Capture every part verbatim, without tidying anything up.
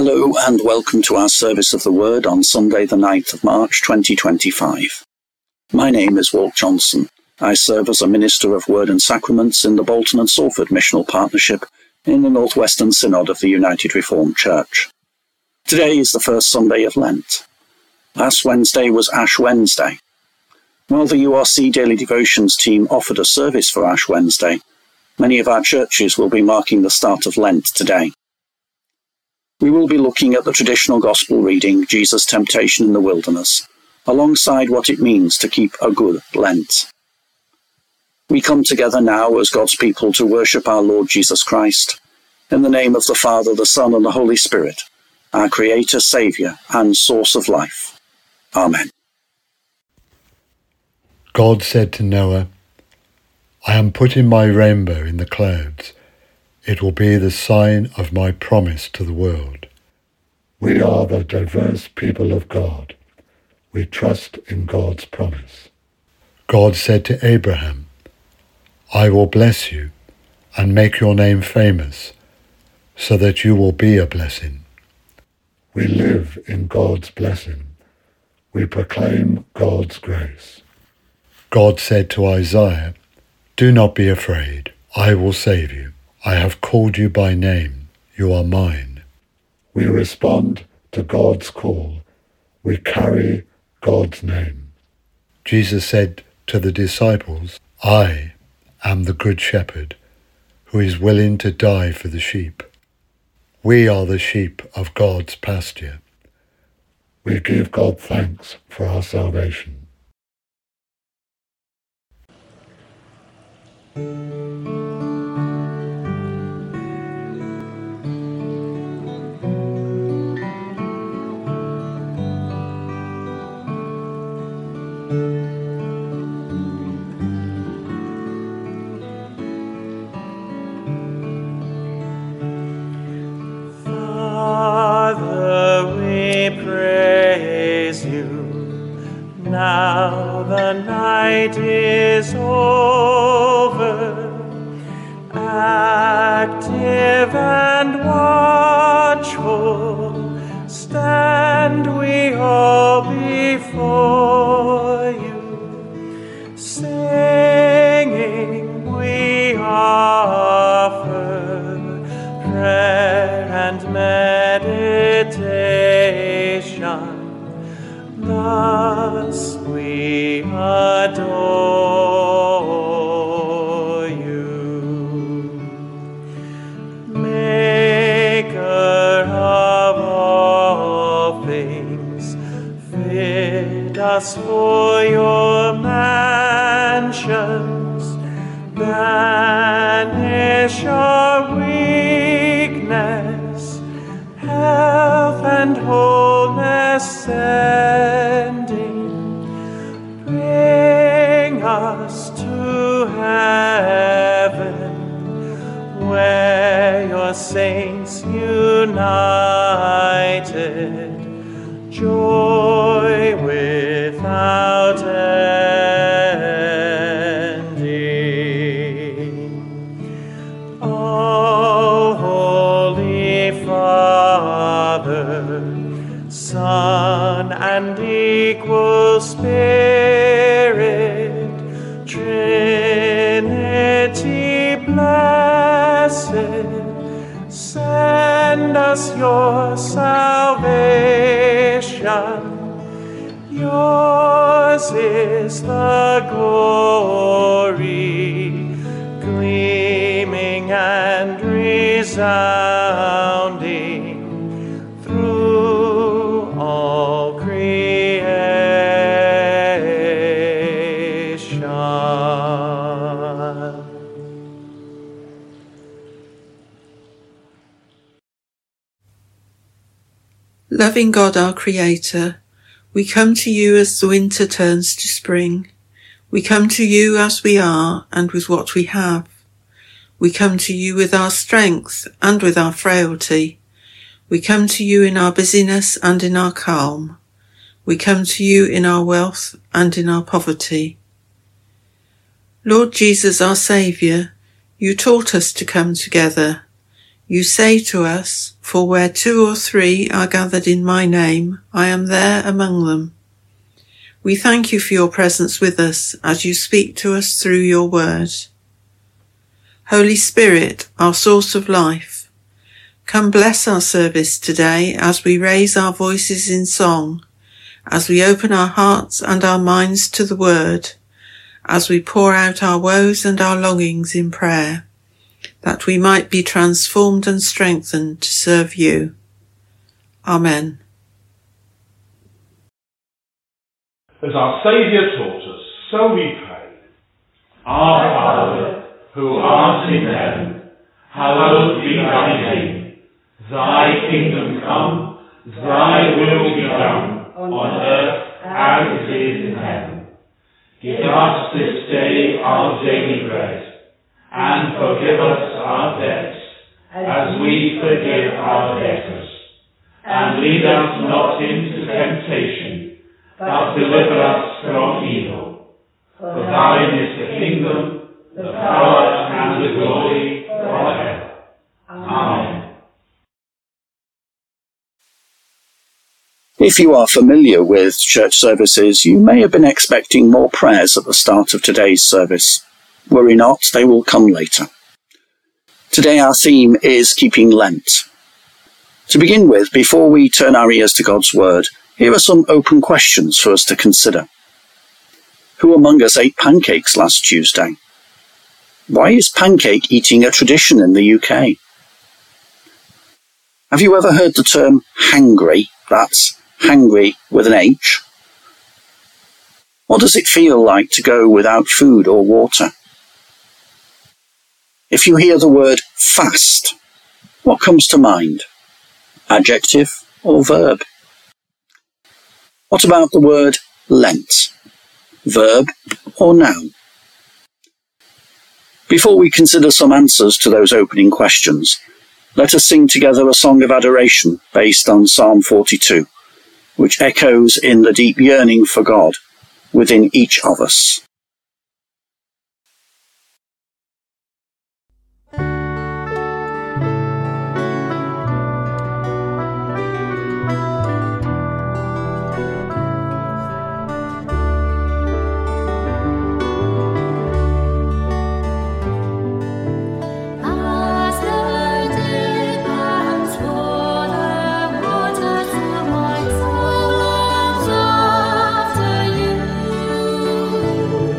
Hello and welcome to our service of the Word on Sunday the ninth of March twenty twenty-five. My name is Walt Johnson. I serve as a Minister of Word and Sacraments in the Bolton and Salford Missional Partnership in the Northwestern Synod of the United Reformed Church. Today is the first Sunday of Lent. Last Wednesday was Ash Wednesday. While the U R C Daily Devotions team offered a service for Ash Wednesday, many of our churches will be marking the start of Lent today. We will be looking at the traditional gospel reading, Jesus' temptation in the wilderness, alongside what it means to keep a good Lent. We come together now as God's people to worship our Lord Jesus Christ, in the name of the Father, the Son, and the Holy Spirit, our Creator, Saviour, and Source of life. Amen. God said to Noah, I am putting my rainbow in the clouds. It will be the sign of my promise to the world. We are the diverse people of God. We trust in God's promise. God said to Abraham, I will bless you and make your name famous, so that you will be a blessing. We live in God's blessing. We proclaim God's grace. God said to Isaiah, do not be afraid. I will save you. I have called you by name. You are mine. We respond to God's call. We carry God's name. Jesus said to the disciples, I am the good shepherd, who is willing to die for the sheep. We are the sheep of God's pasture. We give God thanks for our salvation. Father, we praise you. Now the night is over. Active and watchful, stand we all before you, singing we offer prayer and meditation. Thus we adore you. Maker of all things, fit us for your mansions, banish our weakness, health and wholeness sending, bring us to heaven, where your saints united, joy without ending. O Holy Father, Son, and equal Spirit, Trinity blessed, send us your salvation. Yours is the glory, gleaming and resounding through all creation. Loving God, our Creator, we come to you as the winter turns to spring. We come to you as we are and with what we have. We come to you with our strength and with our frailty. We come to you in our busyness and in our calm. We come to you in our wealth and in our poverty. Lord Jesus, our Saviour, you taught us to come together. You say to us, "For where two or three are gathered in my name, I am there among them." We thank you for your presence with us as you speak to us through your word. Holy Spirit, our source of life, come bless our service today as we raise our voices in song, as we open our hearts and our minds to the word, as we pour out our woes and our longings in prayer, that we might be transformed and strengthened to serve you. Amen. As our Saviour taught us, so we pray. Our Father, who art in heaven, hallowed be thy name. Thy kingdom come, thy will be done, on earth as it is in heaven. Give us this day our daily bread, and forgive us our debts, as we forgive our debtors. And lead us not into temptation, but deliver us from evil. For thine is the kingdom, the power, and the glory forever. Amen. If you are familiar with church services, you may have been expecting more prayers at the start of today's service. Worry not, they will come later. Today our theme is keeping Lent. To begin with, before we turn our ears to God's word, here are some open questions for us to consider. Who among us ate pancakes last Tuesday? Why is pancake eating a tradition in the U K? Have you ever heard the term hangry? That's hangry with an H. What does it feel like to go without food or water? If you hear the word fast, what comes to mind? Adjective or verb? What about the word Lent? Verb or noun? Before we consider some answers to those opening questions, let us sing together a song of adoration based on Psalm forty-two, which echoes in the deep yearning for God within each of us. You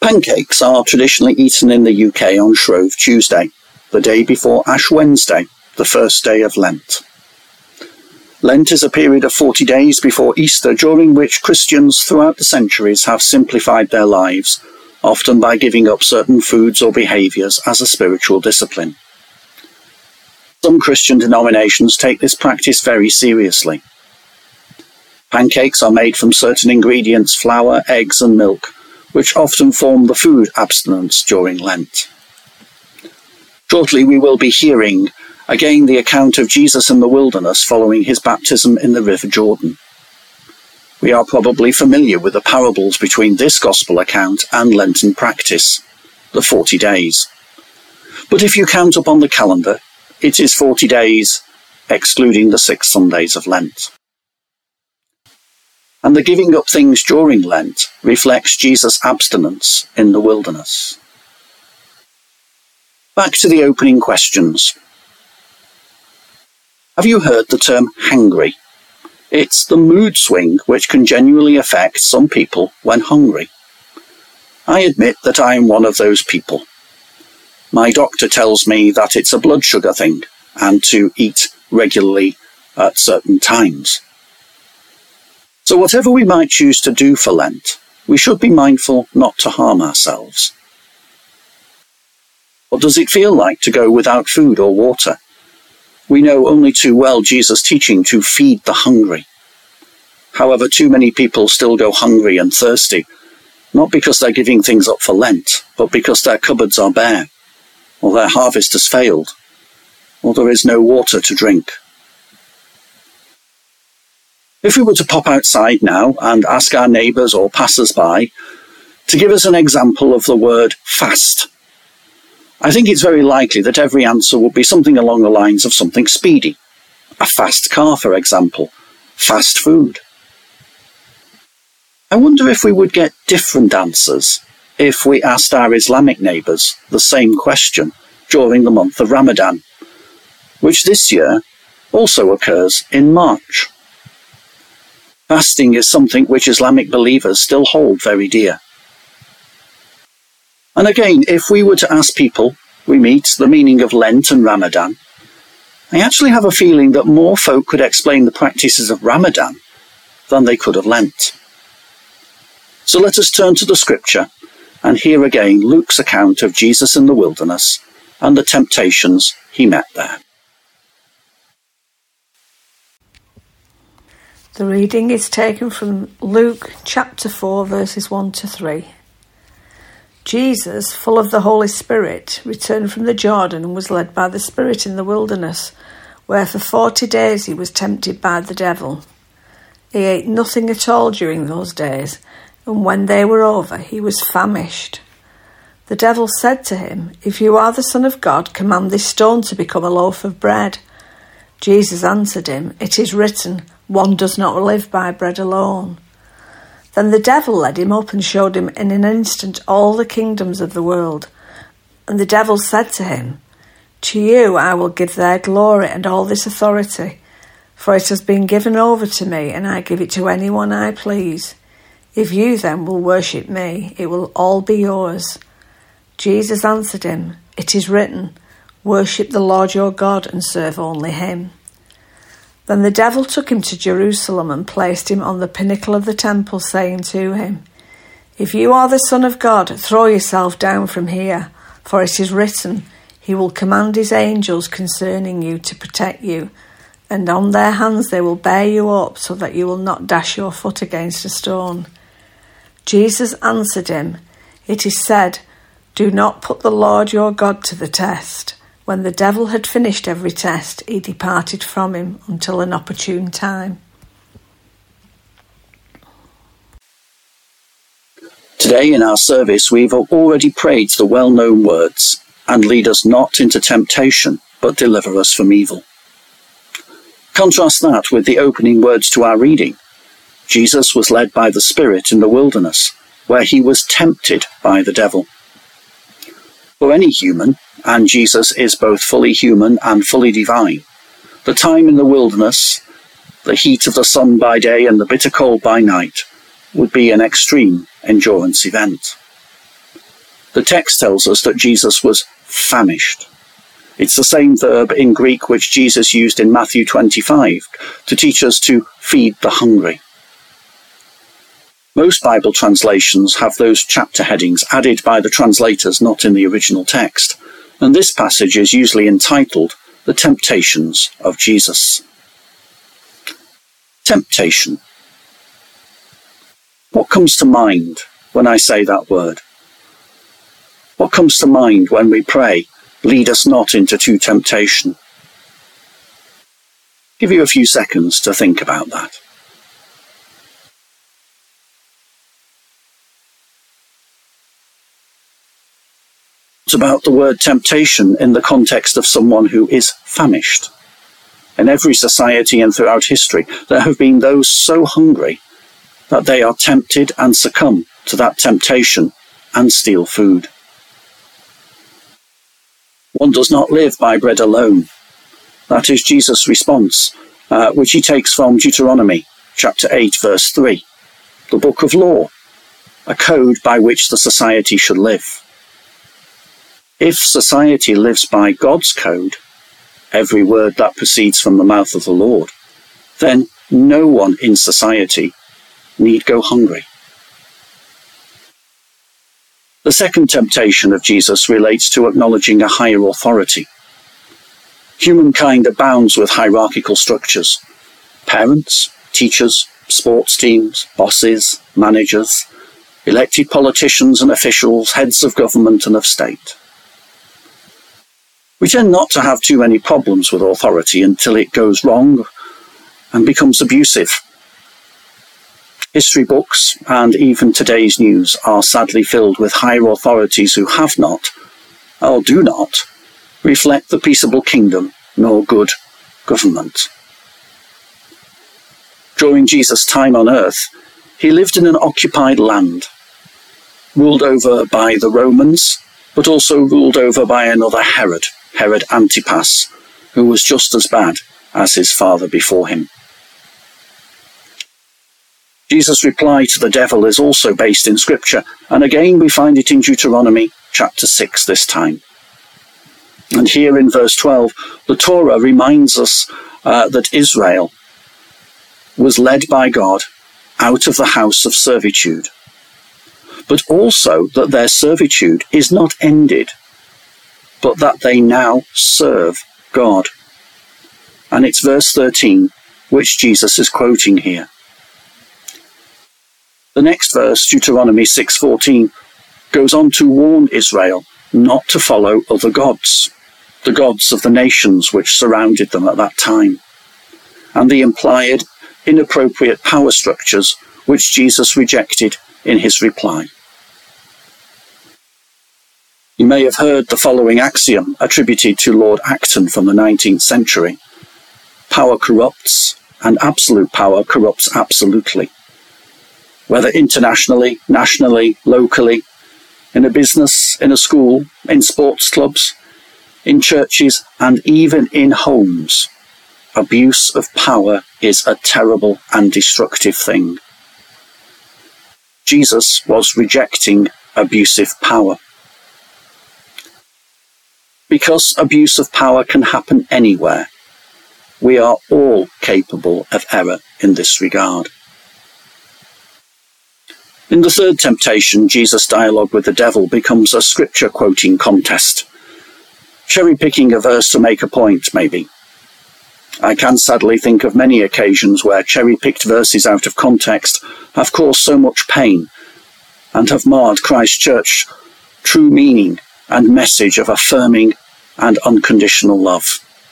Pancakes are traditionally eaten in the U K on Shrove Tuesday, the day before Ash Wednesday, the first day of Lent. Lent is a period of forty days before Easter, during which Christians throughout the centuries have simplified their lives, often by giving up certain foods or behaviours as a spiritual discipline. Some Christian denominations take this practice very seriously. Pancakes are made from certain ingredients, flour, eggs and milk, which often form the food abstinence during Lent. Shortly we will be hearing again the account of Jesus in the wilderness following his baptism in the River Jordan. We are probably familiar with the parables between this Gospel account and Lenten practice, the forty days. But if you count up on the calendar, it is forty days, excluding the six Sundays of Lent. And the giving up things during Lent reflects Jesus' abstinence in the wilderness. Back to the opening questions. Have you heard the term hangry? It's the mood swing which can genuinely affect some people when hungry. I admit that I am one of those people. My doctor tells me that it's a blood sugar thing and to eat regularly at certain times. So whatever we might choose to do for Lent, we should be mindful not to harm ourselves. What does it feel like to go without food or water? We know only too well Jesus' teaching to feed the hungry. However, too many people still go hungry and thirsty, not because they're giving things up for Lent, but because their cupboards are bare, or their harvest has failed, or there is no water to drink. If we were to pop outside now and ask our neighbours or passers-by to give us an example of the word fast, I think it's very likely that every answer would be something along the lines of something speedy. A fast car, for example. Fast food. I wonder if we would get different answers if we asked our Islamic neighbours the same question during the month of Ramadan, which this year also occurs in March. Fasting is something which Islamic believers still hold very dear. And again, if we were to ask people we meet the meaning of Lent and Ramadan, I actually have a feeling that more folk could explain the practices of Ramadan than they could of Lent. So let us turn to the scripture and hear again Luke's account of Jesus in the wilderness and the temptations he met there. The reading is taken from Luke chapter four, verses one to three. Jesus, full of the Holy Spirit, returned from the Jordan and was led by the Spirit in the wilderness, where for forty days he was tempted by the devil. He ate nothing at all during those days, and when they were over, he was famished. The devil said to him, "If you are the Son of God, command this stone to become a loaf of bread." Jesus answered him, "It is written, one does not live by bread alone." Then the devil led him up and showed him in an instant all the kingdoms of the world. And the devil said to him, "To you I will give their glory and all this authority, for it has been given over to me, and I give it to anyone I please. If you then will worship me, it will all be yours." Jesus answered him, "It is written, worship the Lord your God and serve only him." Then the devil took him to Jerusalem and placed him on the pinnacle of the temple, saying to him, "If you are the Son of God, throw yourself down from here, for it is written, he will command his angels concerning you to protect you, and on their hands they will bear you up so that you will not dash your foot against a stone." Jesus answered him, "It is said, do not put the Lord your God to the test." When the devil had finished every test, he departed from him until an opportune time. Today in our service we've already prayed the well-known words, "And lead us not into temptation, but deliver us from evil." Contrast that with the opening words to our reading. Jesus was led by the Spirit in the wilderness, where he was tempted by the devil. For any human, and Jesus is both fully human and fully divine, the time in the wilderness, the heat of the sun by day and the bitter cold by night, would be an extreme endurance event. The text tells us that Jesus was famished. It's the same verb in Greek which Jesus used in Matthew twenty-five to teach us to feed the hungry. Most Bible translations have those chapter headings added by the translators, not in the original text, and this passage is usually entitled The Temptations of Jesus. Temptation. What comes to mind when I say that word? What comes to mind when we pray, "Lead us not into true temptation"? Give you a few seconds to think about that. What about the word temptation in the context of someone who is famished? In every society and throughout history, there have been those so hungry that they are tempted and succumb to that temptation and steal food. One does not live by bread alone. That is Jesus' response, uh, which he takes from Deuteronomy chapter eight, verse three, the book of law, a code by which the society should live. If society lives by God's code, every word that proceeds from the mouth of the Lord, then no one in society need go hungry. The second temptation of Jesus relates to acknowledging a higher authority. Humankind abounds with hierarchical structures. Parents, teachers, sports teams, bosses, managers, elected politicians and officials, heads of government and of state. We tend not to have too many problems with authority until it goes wrong and becomes abusive. History books and even today's news are sadly filled with higher authorities who have not, or do not, reflect the peaceable kingdom nor good government. During Jesus' time on earth, he lived in an occupied land, ruled over by the Romans, but also ruled over by another Herod, Herod Antipas, who was just as bad as his father before him. Jesus' reply to the devil is also based in Scripture, and again we find it in Deuteronomy chapter six this time. And here in verse twelve, the Torah reminds us uh, that Israel was led by God out of the house of servitude, but also that their servitude is not ended, but that they now serve God. And it's verse thirteen which Jesus is quoting here. The next verse, Deuteronomy six fourteen, goes on to warn Israel not to follow other gods, the gods of the nations which surrounded them at that time, and the implied inappropriate power structures which Jesus rejected in his reply. You may have heard the following axiom attributed to Lord Acton from the nineteenth century. Power corrupts, and absolute power corrupts absolutely. Whether internationally, nationally, locally, in a business, in a school, in sports clubs, in churches, and even in homes, abuse of power is a terrible and destructive thing. Jesus was rejecting abusive power. Because abuse of power can happen anywhere, we are all capable of error in this regard. In the third temptation, Jesus' dialogue with the devil becomes a scripture-quoting contest. Cherry-picking a verse to make a point, maybe. I can sadly think of many occasions where cherry-picked verses out of context have caused so much pain and have marred Christ Church's true meaning and message of affirming and unconditional love.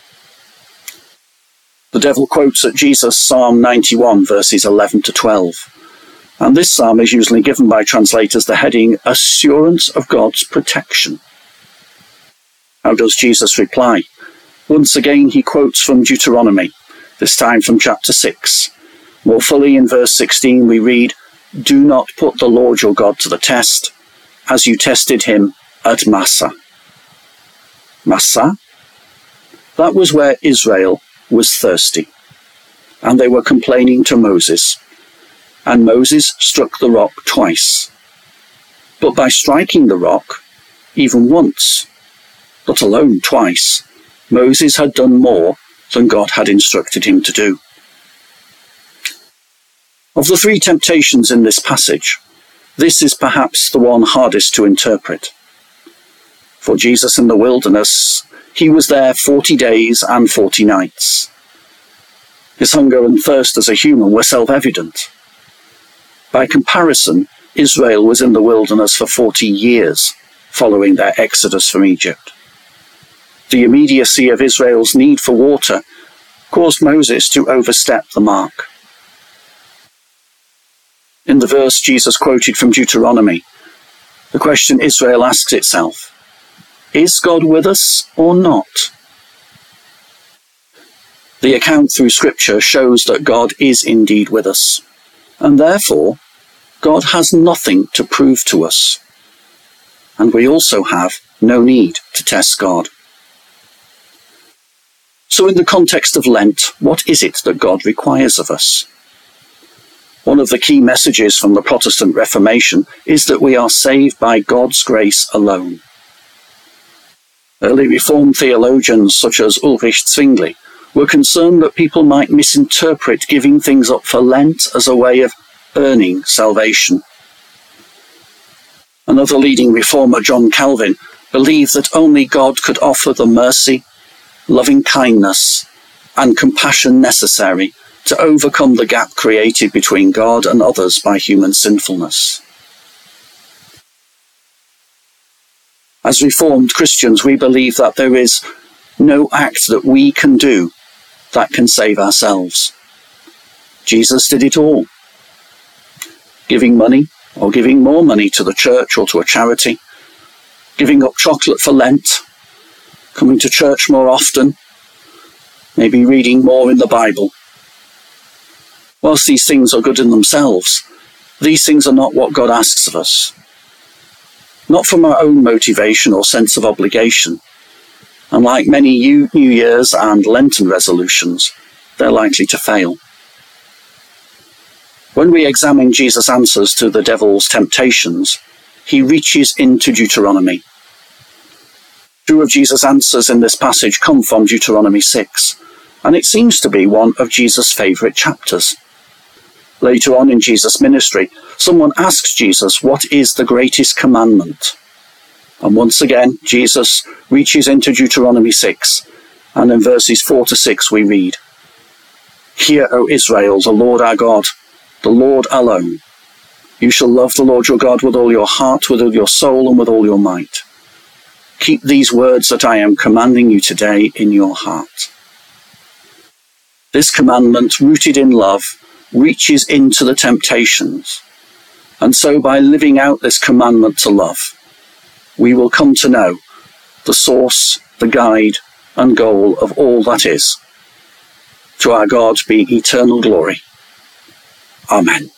The devil quotes at Jesus Psalm ninety-one, verses eleven to twelve. And this psalm is usually given by translators the heading, Assurance of God's Protection. How does Jesus reply? Once again he quotes from Deuteronomy, this time from chapter six. More fully in verse sixteen we read, Do not put the Lord your God to the test, as you tested him at Massah. Massah? That was where Israel was thirsty, and they were complaining to Moses. And Moses struck the rock twice. But by striking the rock, even once, let alone twice, Moses had done more than God had instructed him to do. Of the three temptations in this passage, this is perhaps the one hardest to interpret. For Jesus in the wilderness, he was there forty days and forty nights. His hunger and thirst as a human were self-evident. By comparison, Israel was in the wilderness for forty years following their exodus from Egypt. The immediacy of Israel's need for water caused Moses to overstep the mark. In the verse Jesus quoted from Deuteronomy, the question Israel asks itself, is God with us or not? The account through Scripture shows that God is indeed with us, and therefore God has nothing to prove to us, and we also have no need to test God. So in the context of Lent, what is it that God requires of us? One of the key messages from the Protestant Reformation is that we are saved by God's grace alone. Early Reformed theologians such as Ulrich Zwingli were concerned that people might misinterpret giving things up for Lent as a way of earning salvation. Another leading reformer, John Calvin, believed that only God could offer the mercy, loving kindness, and compassion necessary to overcome the gap created between God and others by human sinfulness. As Reformed Christians, we believe that there is no act that we can do that can save ourselves. Jesus did it all. Giving money, or giving more money to the church or to a charity, giving up chocolate for Lent, coming to church more often, maybe reading more in the Bible. Whilst these things are good in themselves, these things are not what God asks of us. Not from our own motivation or sense of obligation, and like many New Year's and Lenten resolutions, they're likely to fail. When we examine Jesus' answers to the devil's temptations, he reaches into Deuteronomy. Two of Jesus' answers in this passage come from Deuteronomy six, and it seems to be one of Jesus' favourite chapters. Later on in Jesus' ministry, someone asks Jesus, what is the greatest commandment? And once again, Jesus reaches into Deuteronomy six, and in verses four to six we read, Hear, O Israel, the Lord our God, the Lord alone. You shall love the Lord your God with all your heart, with all your soul, and with all your might. Keep these words that I am commanding you today in your heart. This commandment, rooted in love, reaches into the temptations. And so by living out this commandment to love, we will come to know the source, the guide, and goal of all that is. To our God be eternal glory. Amen.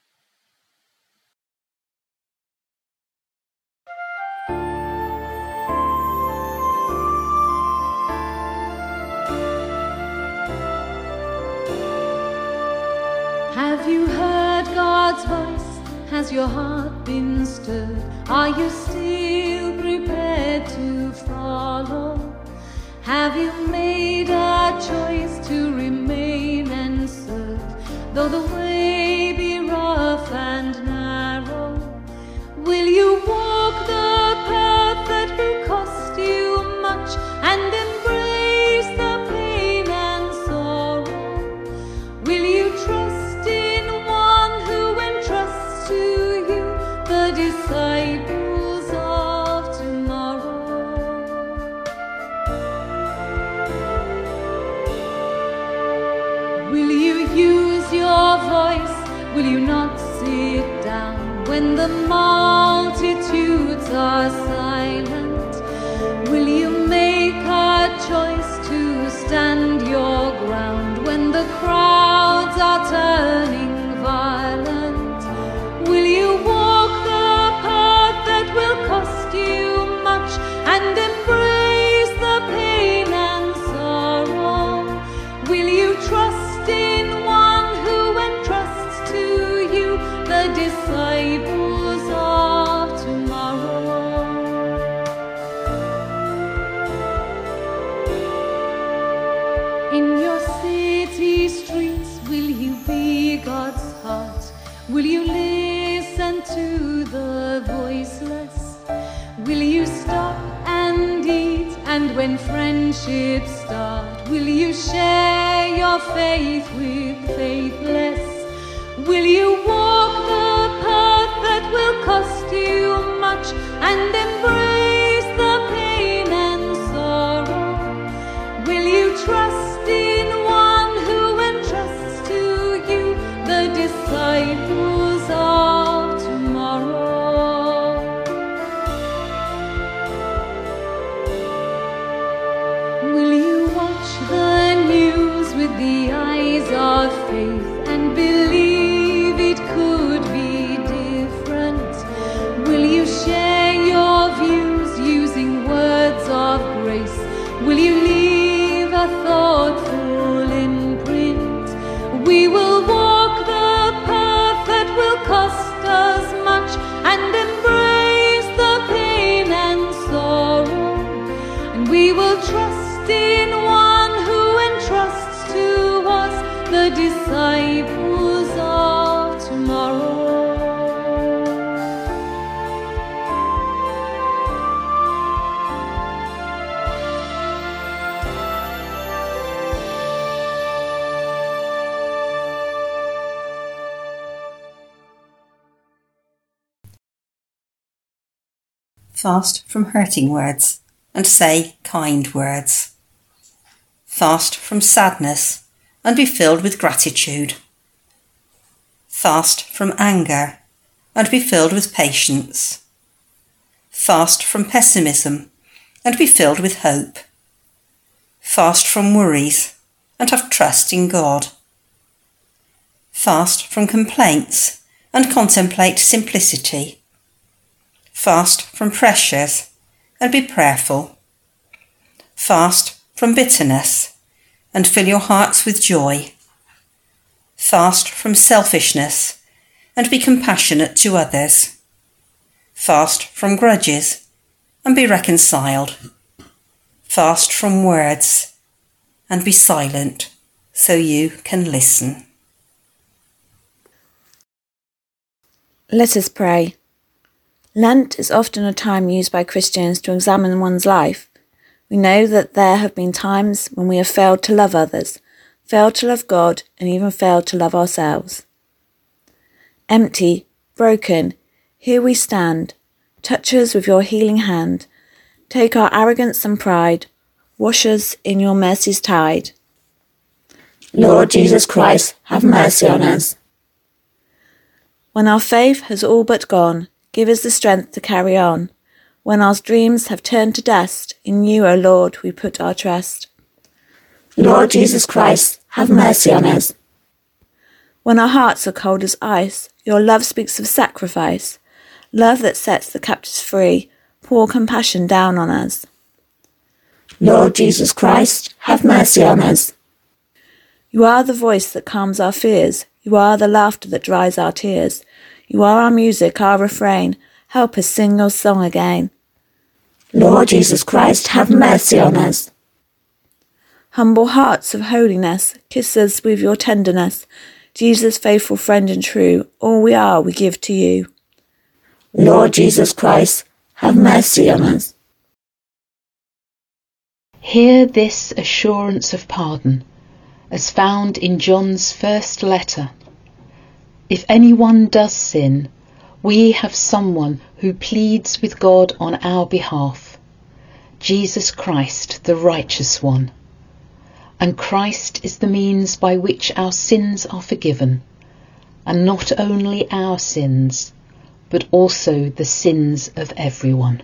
Have you heard God's voice? Has your heart been stirred? Are you still prepared to follow? Have you made a choice to remain and serve? Though the way be rough and narrow, will you walk the path that will cost you much and embrace the pain and sorrow? Will you trust in one who entrusts to you the disciples of tomorrow? Will you use your voice? Will you not sit down when the multitudes are silent? Will you make a choice to stand your ground when the crowds are turning violent? Will you walk the path that will cost you much and embrace the pain and sorrow? Will you trust in one who entrusts to you the disciples of tomorrow? And when friendships start, will you share your faith with faithless? Will you walk the path that will cost you much and embrace the pain and sorrow? Will you trust in one who entrusts to you the disciples of tomorrow? Will you watch the news with the eyes of faith and believe it could be different? Will you share your views using words of grace? Will you leave a thoughtful imprint? We will walk the path that will cost us much and embrace the pain and sorrow. And we will trust in one who entrusts to us the disciples of tomorrow. Fast from hurting words and say kind words. Fast from sadness and be filled with gratitude. Fast from anger and be filled with patience. Fast from pessimism and be filled with hope. Fast from worries and have trust in God. Fast from complaints and contemplate simplicity. Fast from pressures and be prayerful. Fast from bitterness and fill your hearts with joy. Fast from selfishness and be compassionate to others. Fast from grudges and be reconciled. Fast from words and be silent so you can listen. Let us pray. Lent is often a time used by Christians to examine one's life. We know that there have been times when we have failed to love others, failed to love God, and even failed to love ourselves. Empty, broken, here we stand. Touch us with your healing hand. Take our arrogance and pride. Wash us in your mercy's tide. Lord Jesus Christ, have mercy on us. When our faith has all but gone, give us the strength to carry on. When our dreams have turned to dust, in you, O Lord, we put our trust. Lord Jesus Christ, have mercy on us. When our hearts are cold as ice, your love speaks of sacrifice. Love that sets the captives free, pour compassion down on us. Lord Jesus Christ, have mercy on us. You are the voice that calms our fears. You are the laughter that dries our tears. You are our music, our refrain. Help us sing your song again. Lord Jesus Christ, have mercy on us. Humble hearts of holiness, kiss us with your tenderness. Jesus, faithful friend and true, all we are we give to you. Lord Jesus Christ, have mercy on us. Hear this assurance of pardon, as found in John's first letter. If anyone does sin, we have someone who pleads with God on our behalf, Jesus Christ, the righteous one. And Christ is the means by which our sins are forgiven, and not only our sins, but also the sins of everyone.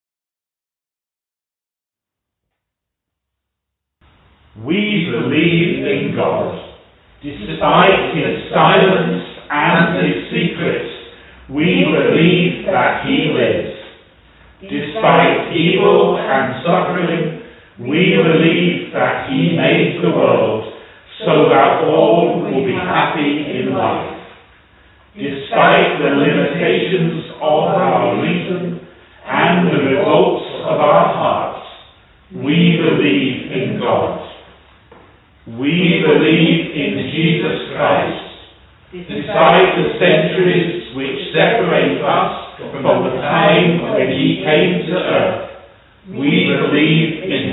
We believe in God. Despite his silence and his secrets, we believe that he lives. Despite evil and suffering, we believe that he made the world so that all will be happy in life. Despite the limitations of our reason and the revolts of our hearts, we believe in God. We believe in Jesus Christ. Despite the centuries which separate us from the time when he came to earth, we believe in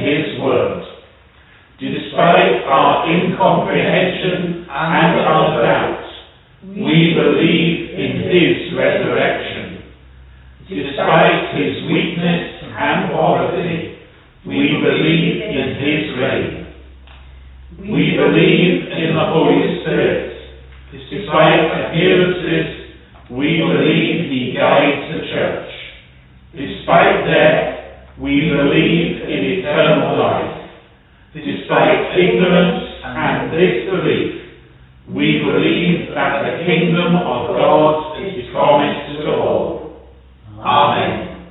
incomprehension and our doubt, we believe in his resurrection. Despite his weakness and poverty, we believe in his reign. We believe in the Holy Spirit. Despite appearances, we believe he guides the church. Despite death, we believe in eternal life. Despite ignorance and disbelief, we believe that the kingdom of God is promised to all. Amen.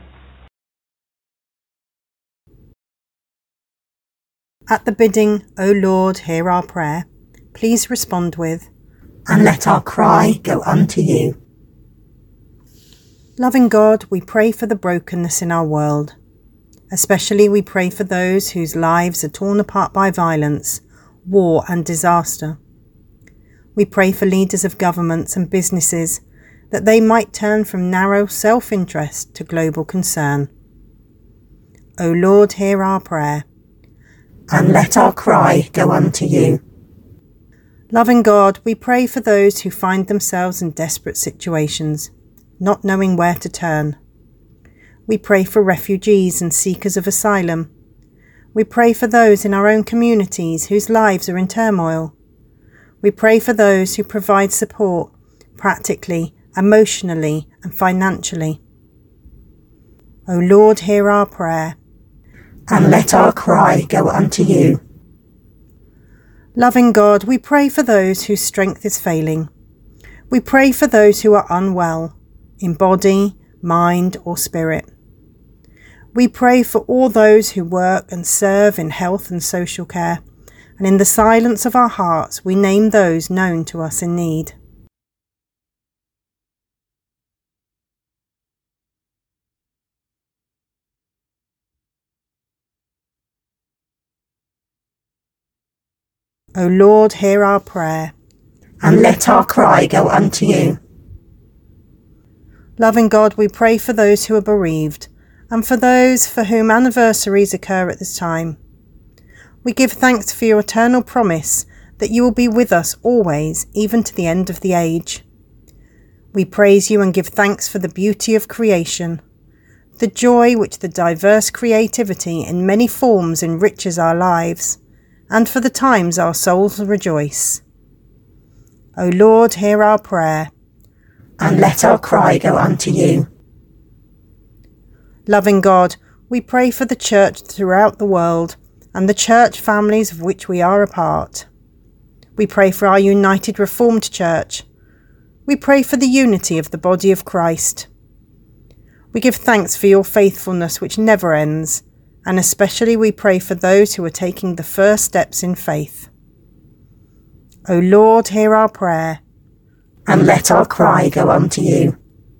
At the bidding, O Lord, hear our prayer, please respond with, and let our cry go unto you. Loving God, we pray for the brokenness in our world. Especially we pray for those whose lives are torn apart by violence, war and disaster. We pray for leaders of governments and businesses that they might turn from narrow self-interest to global concern. O Lord, hear our prayer, and let our cry go unto you. Loving God, we pray for those who find themselves in desperate situations, not knowing where to turn. We pray for refugees and seekers of asylum. We pray for those in our own communities whose lives are in turmoil. We pray for those who provide support, practically, emotionally, and financially. O Lord, hear our prayer, and let our cry go unto you. Loving God, we pray for those whose strength is failing. We pray for those who are unwell, in body, mind, or spirit. We pray for all those who work and serve in health and social care, and in the silence of our hearts we name those known to us in need. O Lord, hear our prayer, and let our cry go unto you. Loving God, we pray for those who are bereaved, and for those for whom anniversaries occur at this time. We give thanks for your eternal promise that you will be with us always, even to the end of the age. We praise you and give thanks for the beauty of creation, the joy which the diverse creativity in many forms enriches our lives, and for the times our souls rejoice. O Lord, hear our prayer, and let our cry go unto you. Loving God, we pray for the Church throughout the world and the church families of which we are a part. We pray for our united Reformed Church. We pray for the unity of the body of Christ. We give thanks for your faithfulness which never ends, and especially we pray for those who are taking the first steps in faith. O Lord, hear our prayer, and let our cry go unto you.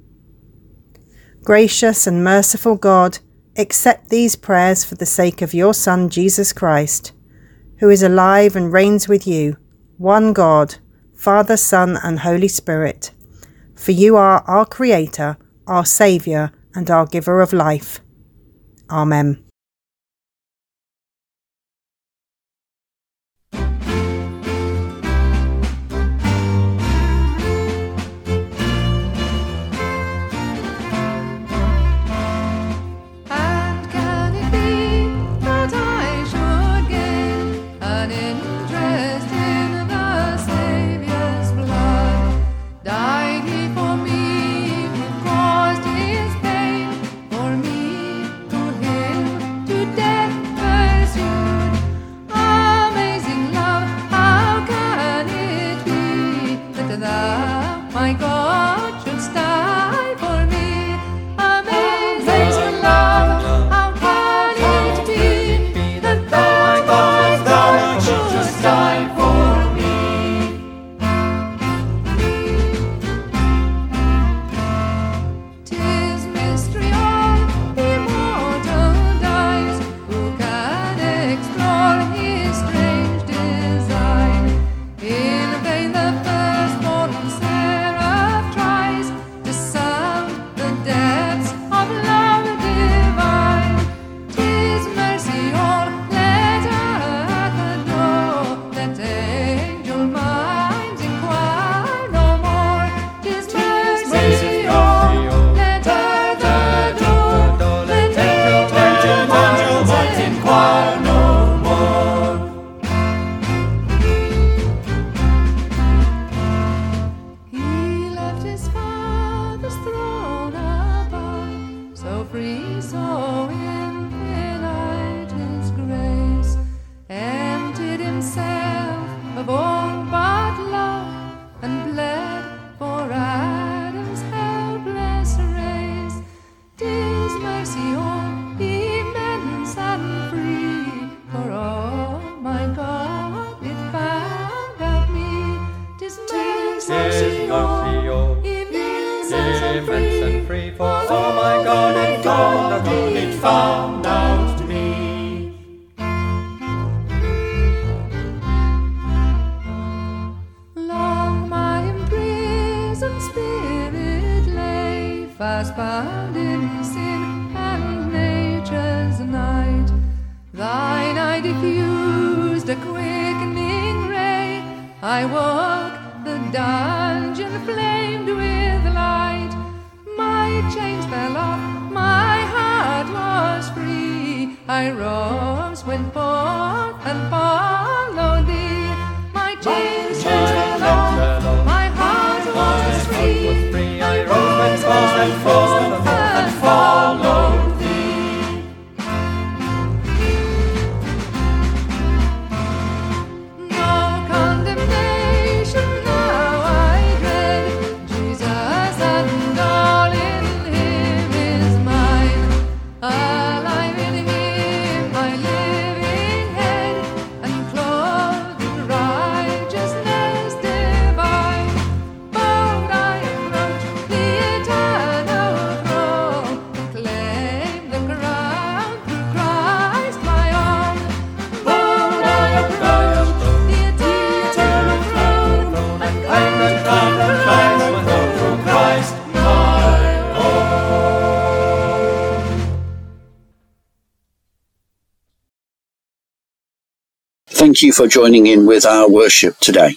Gracious and merciful God, accept these prayers for the sake of your Son, Jesus Christ, who is alive and reigns with you, one God, Father, Son, and Holy Spirit. For you are our Creator, our Saviour, and our Giver of life. Amen. For me, to him inquire no more. He left his Father's throne above, so free, so infinite his grace, emptied himself of all but love, and bled for Adam's helpless race. 'Tis mercy all immense and free, for all my God it found out me. 'Tis mercy all immense and free, for all my God it found out, it found out me. Long my imprisoned spirit lay, fast bound in sin and nature's night. Thine eye diffused a quickening ray, I woke, the dungeon flamed with light. My chains fell off, my heart was free, I rose, went forth and followed thee. My chains fell off, my heart was free, I rose, went forth and followed thee. No condemnation now I dread, Jesus and all in him is mine. Alive in him, my living head, and clothed in righteousness divine. Bold I approach the eternal throne, claim the crown through Christ my own. Bold I approach the eternal throne, and claim the crown through Christ my own. Through Christ my own. Thank you for joining in with our worship today.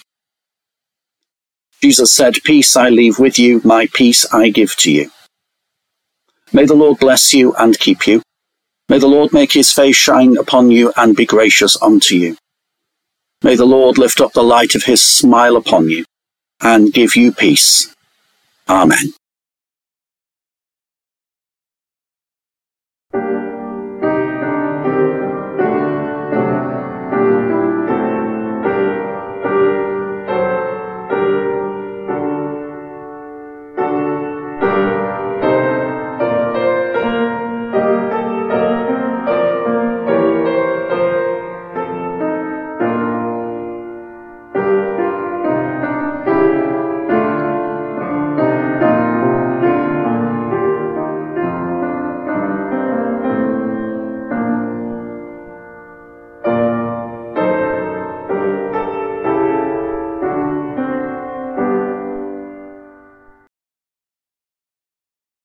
Jesus said, "Peace I leave with you, my peace I give to you." May the Lord bless you and keep you. May the Lord make his face shine upon you and be gracious unto you. May the Lord lift up the light of his smile upon you and give you peace. Amen.